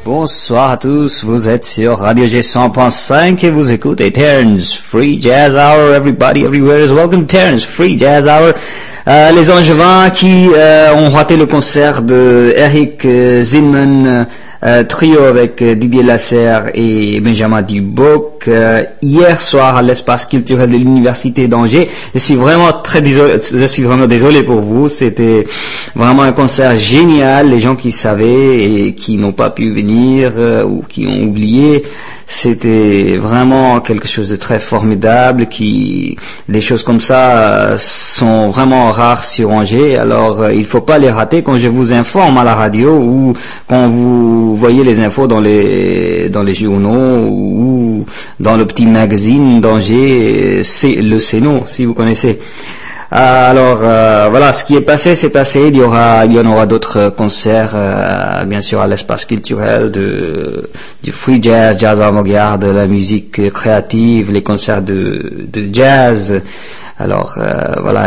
Bonsoir à tous, vous êtes sur Radio G100.5 et vous écoutez Terrence Free Jazz Hour. Everybody, everywhere is welcome. Terrence Free Jazz Hour. Les Angevins qui ont raté le concert de Eric Zinman, trio avec Didier Lasserre et Benjamin Duboc hier soir à l'espace culturel de l'Université d'Angers. Je suis vraiment désolé pour vous. C'était vraiment un concert génial. Les gens qui savaient et qui n'ont pas pu venir ou qui ont oublié, c'était vraiment quelque chose de très formidable. Des choses comme ça sont vraiment rares sur Angers. Alors il faut pas les rater quand je vous informe à la radio ou quand vous voyez les infos dans les journaux ou dans le petit magazine d'Angers, c'est le Céno, si vous connaissez. Alors voilà, ce qui est passé, c'est passé. Il y en aura d'autres concerts, bien sûr, à l'espace culturel du free jazz, jazz avant-garde, la musique créative, les concerts de jazz. Alors voilà,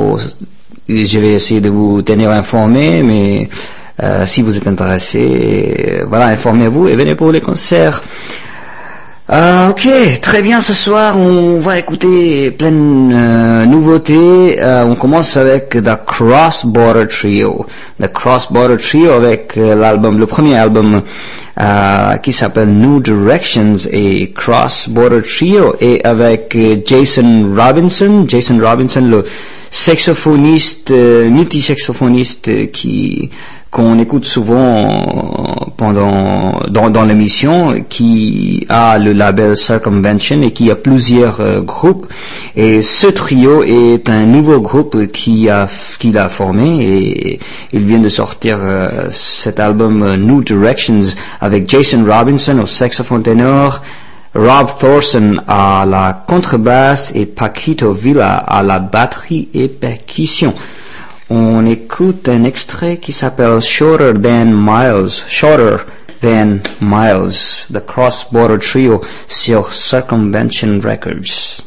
je vais essayer de vous tenir informé, mais si vous êtes intéressé, voilà, informez-vous et venez pour les concerts. Ok, très bien. Ce soir, on va écouter plein de nouveautés. On commence avec The Cross Border Trio. The Cross Border Trio avec le premier album qui s'appelle New Directions et Cross Border Trio, et avec Jason Robinson, le saxophoniste, multi-saxophoniste qu'on écoute souvent dans l'émission, qui a le label Circumvention et qui a plusieurs groupes. Et ce trio est un nouveau groupe qu'il a formé, et il vient de sortir cet album New Directions avec Jason Robinson au saxophone ténor, Rob Thorson à la contrebasse et Paquito Villa à la batterie et percussion. On écoute un extrait qui s'appelle Shorter Than Miles, The Cross Border Trio sur Circumvention Records.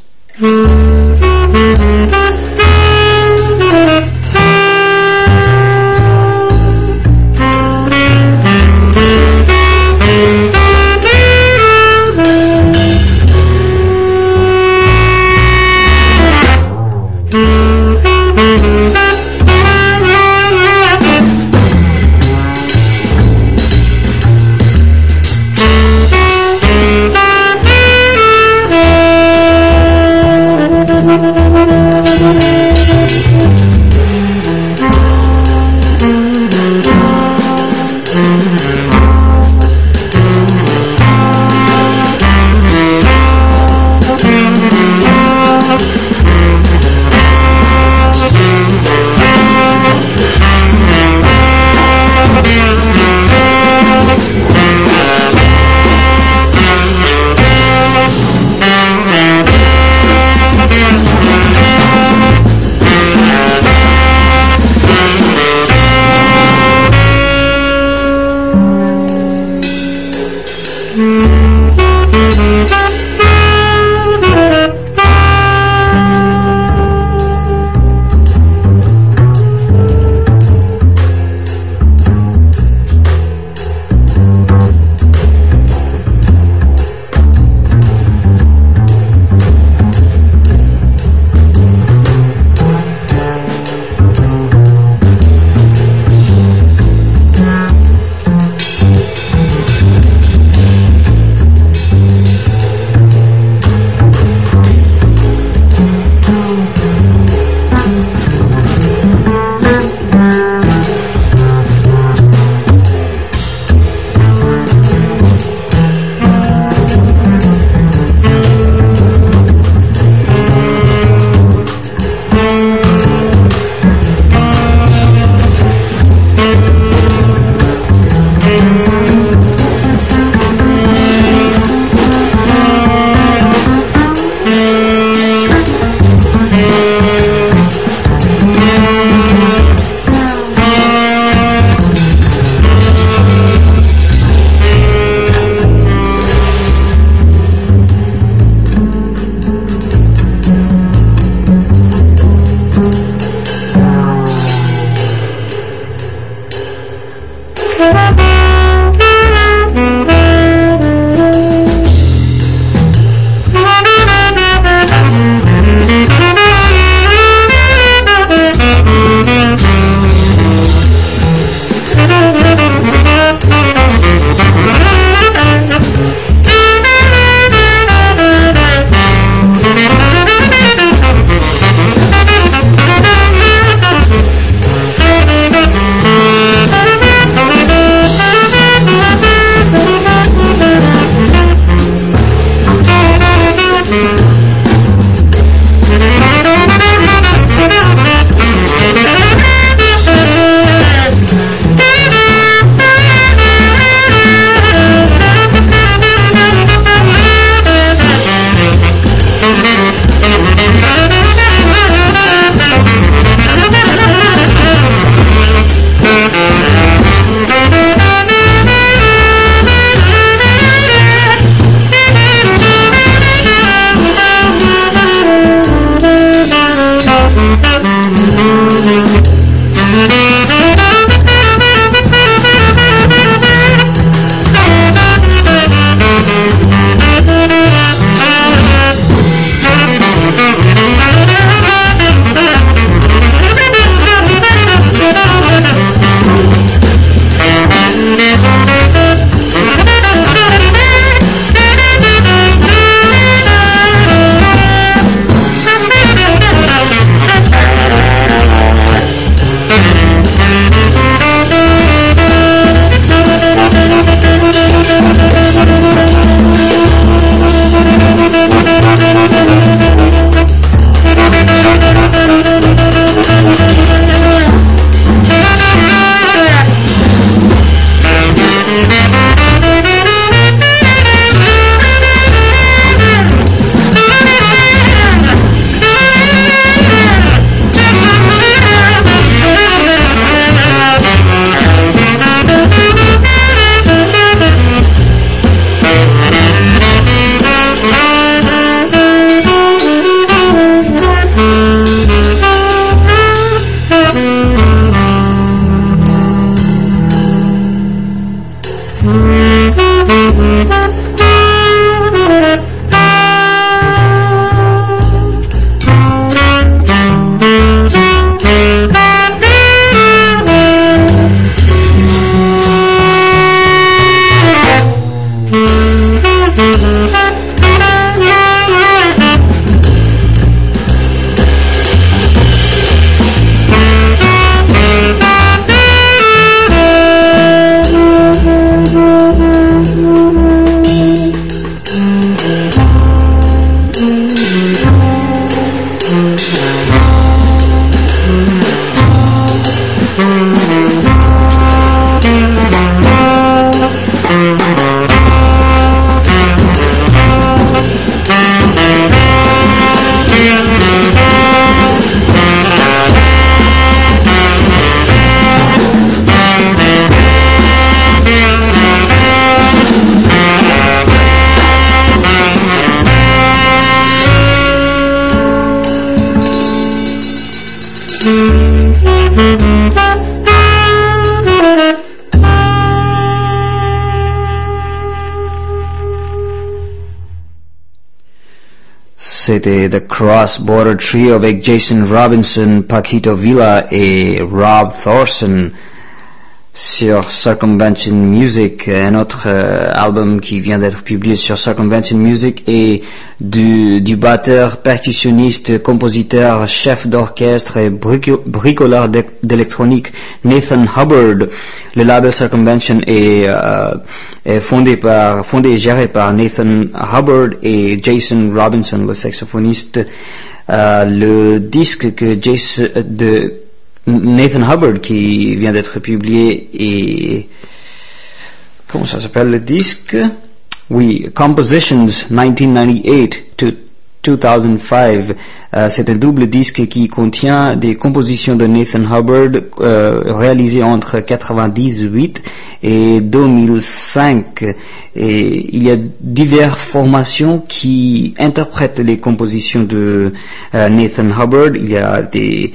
c'était The Cross Border Trio avec Jason Robinson, Paquito Villa et Rob Thorson sur Circumvention Music, un autre album qui vient d'être publié sur Circumvention Music, et du batteur, percussionniste, compositeur, chef d'orchestre et bricoleur d'électronique Nathan Hubbard. Le label Circumvention est fondé et géré par Nathan Hubbard et Jason Robinson, le saxophoniste. Le disque de Nathan Hubbard qui vient d'être publié, et comment ça s'appelle le disque? Oui, Compositions 1998 to 2005. C'est un double disque qui contient des compositions de Nathan Hubbard réalisées entre 1998 et 2005. Et il y a diverses formations qui interprètent les compositions de Nathan Hubbard. Il y a des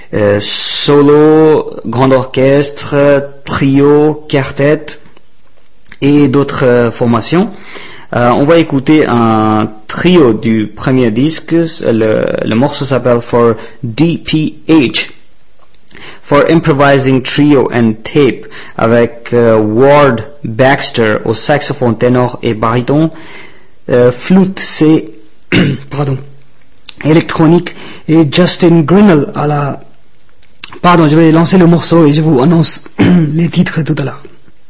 solo, grand orchestre, trio, quartet et d'autres formations. On va écouter un trio du premier disque. Le morceau s'appelle For DPH, For Improvising Trio and Tape, avec Ward Baxter au saxophone ténor et baryton, flûte C électronique, et Justin Grinnell à la... je vais lancer le morceau et je vous annonce les titres tout à l'heure.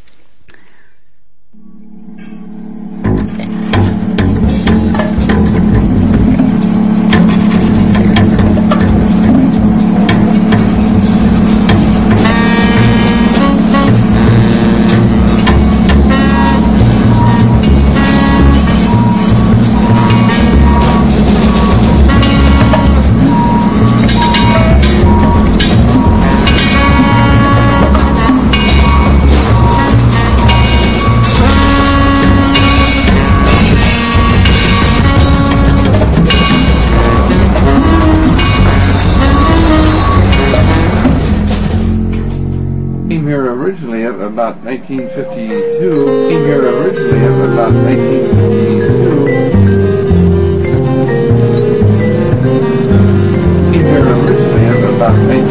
About 1952, came here originally about 1952. Came here originally about 1952.